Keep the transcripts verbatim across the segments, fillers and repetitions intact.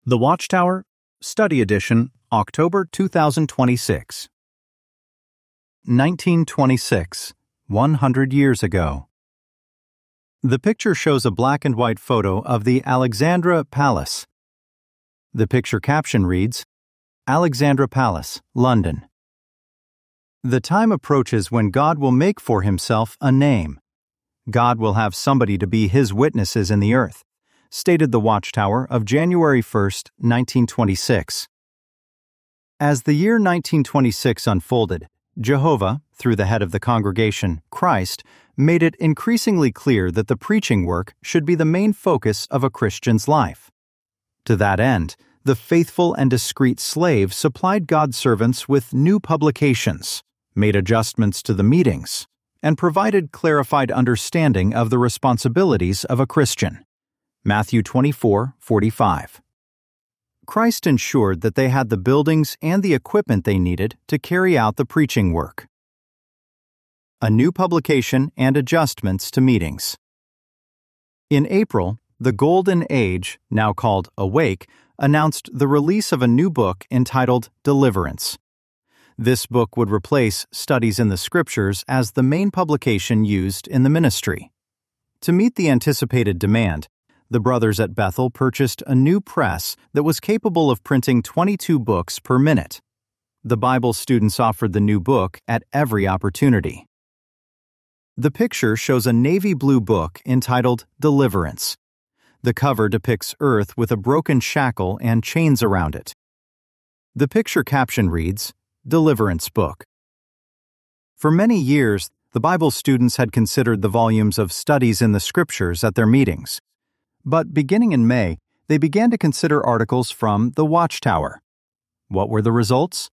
The Watchtower, Study Edition, October two thousand twenty-six. nineteen twenty-six, one hundred years ago. The picture shows a black and white photo of the Alexandra Palace. The picture caption reads, Alexandra Palace, London. The time approaches when God will make for himself a name. God will have somebody to be his witnesses in the earth, stated the Watchtower of January first, nineteen twenty-six. As the year nineteen twenty-six unfolded, Jehovah, through the head of the congregation, Christ, made it increasingly clear that the preaching work should be the main focus of a Christian's life. To that end, the faithful and discreet slave supplied God's servants with new publications, made adjustments to the meetings, and provided clarified understanding of the responsibilities of a Christian. Matthew twenty-four forty-five. Christ ensured that they had the buildings and the equipment they needed to carry out the preaching work. A new publication and adjustments to meetings. In April, the Golden Age, now called Awake, announced the release of a new book entitled Deliverance. This book would replace Studies in the Scriptures as the main publication used in the ministry. To meet the anticipated demand, the brothers at Bethel purchased a new press that was capable of printing twenty-two books per minute. The Bible students offered the new book at every opportunity. The picture shows a navy blue book entitled Deliverance. The cover depicts Earth with a broken shackle and chains around it. The picture caption reads, Deliverance Book. For many years, the Bible students had considered the volumes of Studies in the Scriptures at their meetings. But beginning in May, they began to consider articles from the Watchtower. What were the results?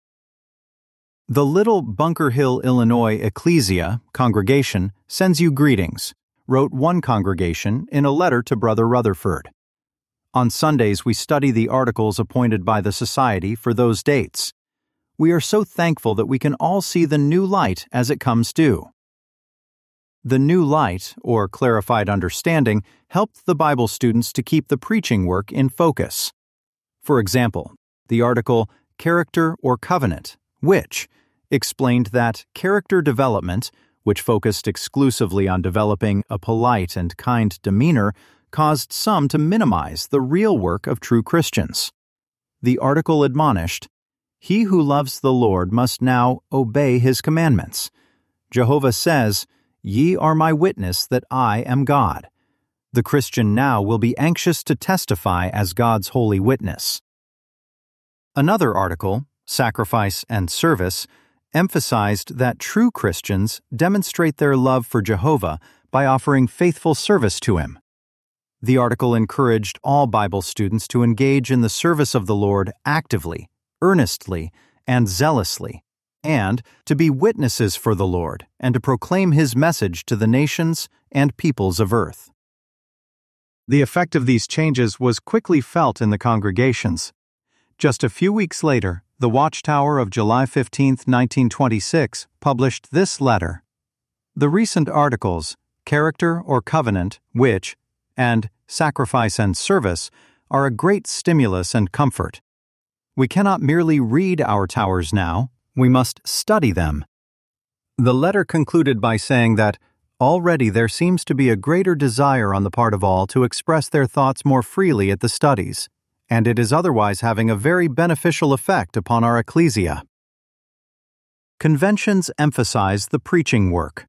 The Little Bunker Hill, Illinois Ecclesia congregation sends you greetings, wrote one congregation in a letter to Brother Rutherford. On Sundays, we study the articles appointed by the Society for those dates. We are so thankful that we can all see the new light as it comes due. The new light, or clarified understanding, helped the Bible students to keep the preaching work in focus. For example, the article Character or Covenant, which explained that character development, which focused exclusively on developing a polite and kind demeanor, caused some to minimize the real work of true Christians. The article admonished, He who loves the Lord must now obey his commandments. Jehovah says, Ye are my witness that I am God. The Christian now will be anxious to testify as God's holy witness. Another article, Sacrifice and Service, emphasized that true Christians demonstrate their love for Jehovah by offering faithful service to Him. The article encouraged all Bible students to engage in the service of the Lord actively, earnestly, and zealously, and to be witnesses for the Lord and to proclaim His message to the nations and peoples of earth. The effect of these changes was quickly felt in the congregations. Just a few weeks later, the Watchtower of July fifteenth, nineteen twenty-six, published this letter. The recent articles, Character or Covenant, which, and Sacrifice and Service, are a great stimulus and comfort. We cannot merely read our towers now, we must study them. The letter concluded by saying that already there seems to be a greater desire on the part of all to express their thoughts more freely at the studies, and it is otherwise having a very beneficial effect upon our ecclesia. Conventions emphasize the preaching work.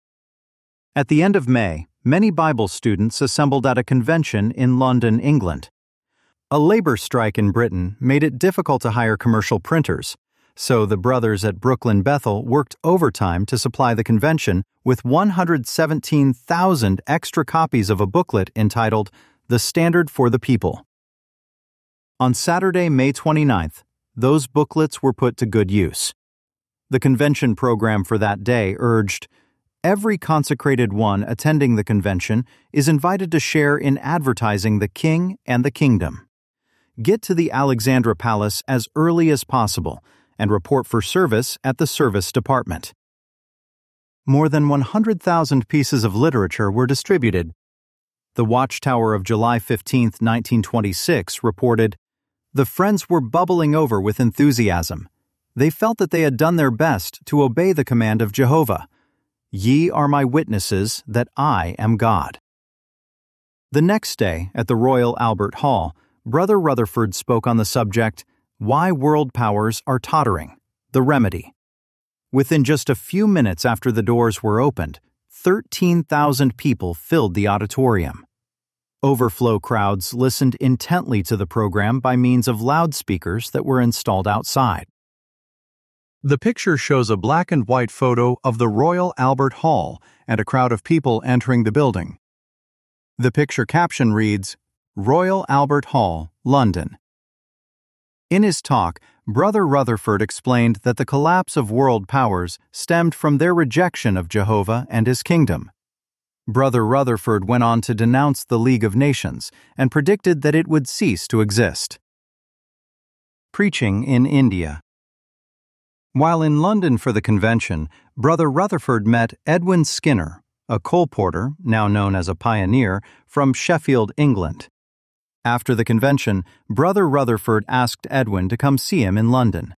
At the end of May, many Bible students assembled at a convention in London, England. A labor strike in Britain made it difficult to hire commercial printers, so the brothers at Brooklyn Bethel worked overtime to supply the convention with one hundred seventeen thousand extra copies of a booklet entitled The Standard for the People. On Saturday, May twenty-ninth, those booklets were put to good use. The convention program for that day urged, Every consecrated one attending the convention is invited to share in advertising the King and the Kingdom. Get to the Alexandra Palace as early as possible and report for service at the service department. More than one hundred thousand pieces of literature were distributed. The Watchtower of July fifteenth, nineteen twenty-six reported, The friends were bubbling over with enthusiasm. They felt that they had done their best to obey the command of Jehovah. Ye are my witnesses that I am God. The next day, at the Royal Albert Hall, Brother Rutherford spoke on the subject, Why World Powers Are Tottering, the Remedy. Within just a few minutes after the doors were opened, thirteen thousand people filled the auditorium. Overflow crowds listened intently to the program by means of loudspeakers that were installed outside. The picture shows a black and white photo of the Royal Albert Hall and a crowd of people entering the building. The picture caption reads, Royal Albert Hall, London. In his talk, Brother Rutherford explained that the collapse of world powers stemmed from their rejection of Jehovah and his kingdom. Brother Rutherford went on to denounce the League of Nations and predicted that it would cease to exist. Preaching in India. While in London for the convention, Brother Rutherford met Edwin Skinner, a colporteur, now known as a pioneer, from Sheffield, England. After the convention, Brother Rutherford asked Edwin to come see him in London.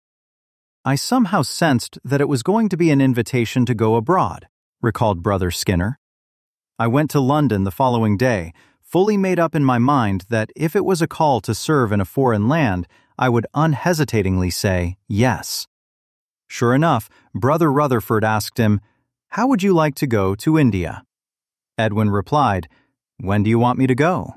I somehow sensed that it was going to be an invitation to go abroad, recalled Brother Skinner. I went to London the following day, fully made up in my mind that if it was a call to serve in a foreign land, I would unhesitatingly say yes. Sure enough, Brother Rutherford asked him, How would you like to go to India? Edwin replied, When do you want me to go?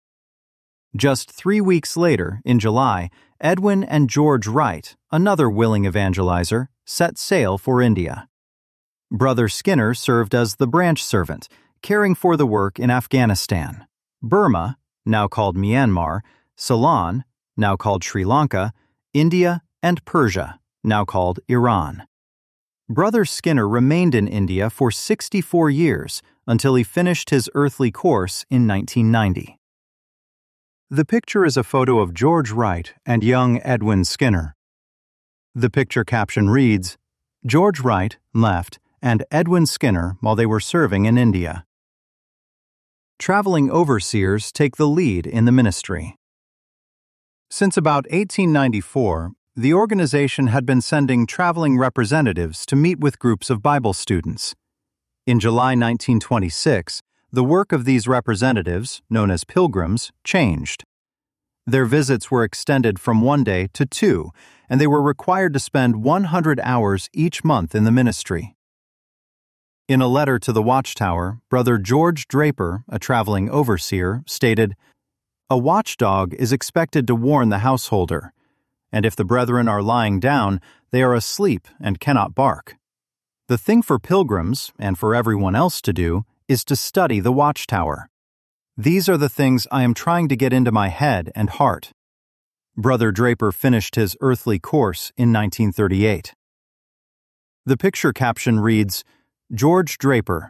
Just three weeks later, in July, Edwin and George Wright, another willing evangelizer, set sail for India. Brother Skinner served as the branch servant, caring for the work in Afghanistan, Burma, now called Myanmar, Ceylon, now called Sri Lanka, India, and Persia, now called Iran. Brother Skinner remained in India for sixty-four years until he finished his earthly course in nineteen ninety. The picture is a photo of George Wright and young Edwin Skinner. The picture caption reads, George Wright, left, and Edwin Skinner while they were serving in India. Traveling overseers take the lead in the ministry. Since about eighteen ninety-four, the organization had been sending traveling representatives to meet with groups of Bible students. In July nineteen twenty-six, the work of these representatives, known as pilgrims, changed. Their visits were extended from one day to two, and they were required to spend one hundred hours each month in the ministry. In a letter to the Watchtower, Brother George Draper, a traveling overseer, stated, A watchdog is expected to warn the householder, and if the brethren are lying down, they are asleep and cannot bark. The thing for pilgrims, and for everyone else to do, is to study the Watchtower. These are the things I am trying to get into my head and heart. Brother Draper finished his earthly course in nineteen thirty-eight. The picture caption reads, George Draper.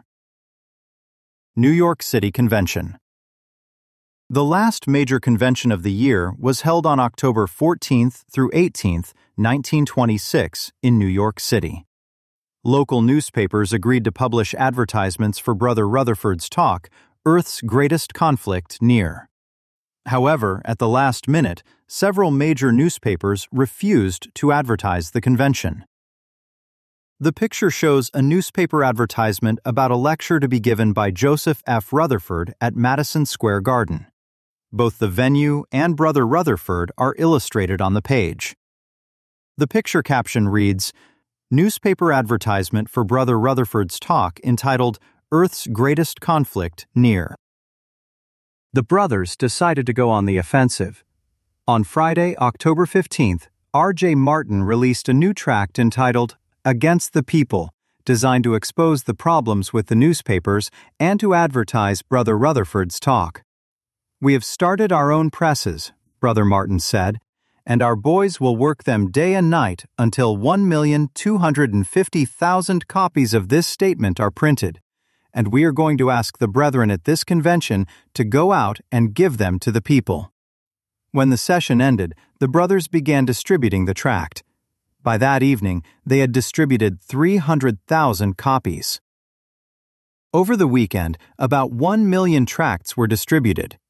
New York City Convention. The last major convention of the year was held on October fourteenth through eighteenth, nineteen twenty-six, in New York City. Local newspapers agreed to publish advertisements for Brother Rutherford's talk, Earth's Greatest Conflict Near. However, at the last minute, several major newspapers refused to advertise the convention. The picture shows a newspaper advertisement about a lecture to be given by Joseph F. Rutherford at Madison Square Garden. Both the venue and Brother Rutherford are illustrated on the page. The picture caption reads, Newspaper advertisement for Brother Rutherford's talk entitled Earth's Greatest Conflict Near. The brothers decided to go on the offensive. On Friday, October fifteenth, R J Martin released a new tract entitled Against the People, designed to expose the problems with the newspapers and to advertise Brother Rutherford's talk. We have started our own presses, Brother Martin said, and our boys will work them day and night until one million two hundred fifty thousand copies of this statement are printed, and we are going to ask the brethren at this convention to go out and give them to the people. When the session ended, the brothers began distributing the tract. By that evening, they had distributed three hundred thousand copies. Over the weekend, about one million tracts were distributed.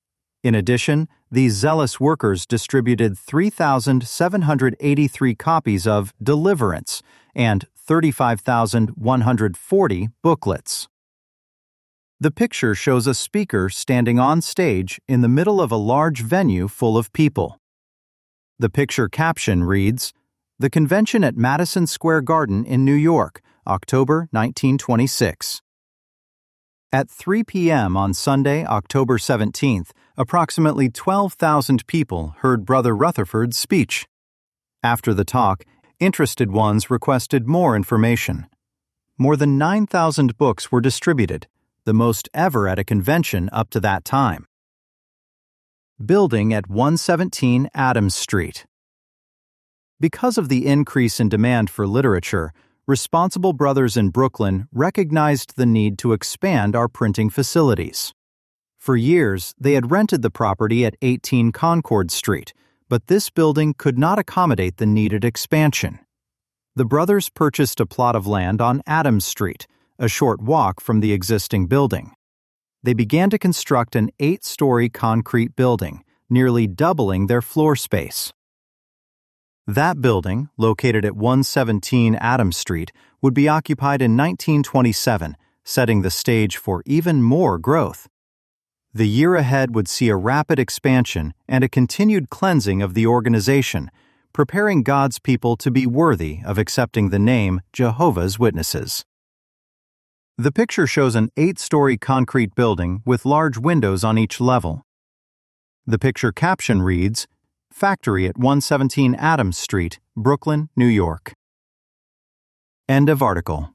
In addition, these zealous workers distributed three thousand seven hundred eighty-three copies of Deliverance and thirty-five thousand one hundred forty booklets. The picture shows a speaker standing on stage in the middle of a large venue full of people. The picture caption reads, "The Convention at Madison Square Garden in New York, October nineteen twenty-six." At three p.m. on Sunday, October seventeenth, approximately twelve thousand people heard Brother Rutherford's speech. After the talk, interested ones requested more information. More than nine thousand books were distributed, the most ever at a convention up to that time. Building at one seventeen Adams Street. Because of the increase in demand for literature, Responsible Brothers in Brooklyn recognized the need to expand our printing facilities. For years, they had rented the property at eighteen Concord Street, but this building could not accommodate the needed expansion. The brothers purchased a plot of land on Adams Street, a short walk from the existing building. They began to construct an eight-story concrete building, nearly doubling their floor space. That building, located at one seventeen Adams Street, would be occupied in nineteen twenty-seven, setting the stage for even more growth. The year ahead would see a rapid expansion and a continued cleansing of the organization, preparing God's people to be worthy of accepting the name Jehovah's Witnesses. The picture shows an eight-story concrete building with large windows on each level. The picture caption reads, "Factory at one seventeen Adams Street, Brooklyn, New York." End of article.